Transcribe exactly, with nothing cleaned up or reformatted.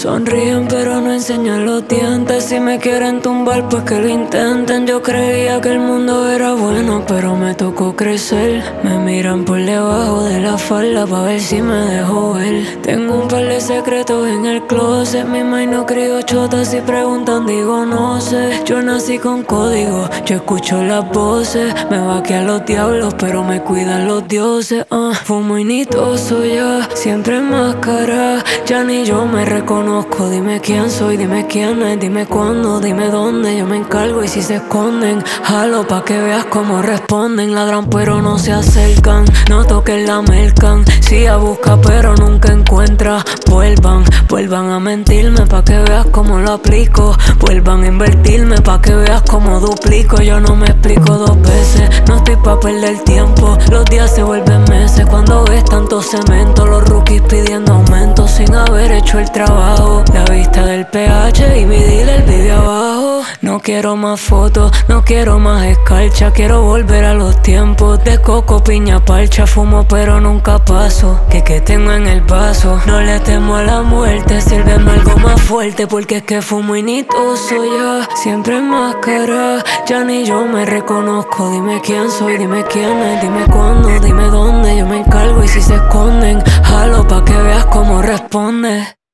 Sonríen pero no enseñan los dientes. Si me quieren tumbar pues que lo intenten. Yo creía que el mundo era bueno, pero me tocó crecer. Me miran por debajo de la falda pa' ver si me dejo ver. Tengo un par de secretos en el closet. Mi mind no crió chotas, si preguntan digo no sé. Yo nací con código, yo escucho las voces. Me vaquean los diablos pero me cuidan los dioses. uh. Fumo y nitoso ya, siempre en máscara. Ya ni yo me reconozco. Dime quién soy, dime quién es, dime cuándo, dime dónde. Yo me encargo y si se esconden, jalo pa' que veas cómo responden. Ladran pero no se acercan, no toquen la mercan. Si ella busca pero nunca encuentra, vuelvan, vuelvan a mentirme pa' que veas cómo lo aplico. Vuelvan a invertirme pa' que veas cómo duplico. Yo no me explico dos veces, no estoy pa' perder tiempo. Los días se vuelven meses cuando ves tanto cemento. Los rookies pidiendo aumento sin haber hecho el trabajo. La vista del P H y mi dealer vive abajo. No quiero más fotos, no quiero más escarcha. Quiero volver a los tiempos de coco, piña, parcha. Fumo pero nunca paso, que que tengo en el vaso. No le temo a la muerte, sírveme algo más fuerte. Porque es que fumo y nitoso ya, siempre en máscara. Ya ni yo me reconozco. Dime quién soy, dime quién es, dime cuándo, dime dónde. Yo me encargo y si se esconden, jalo pa' que veas cómo responde.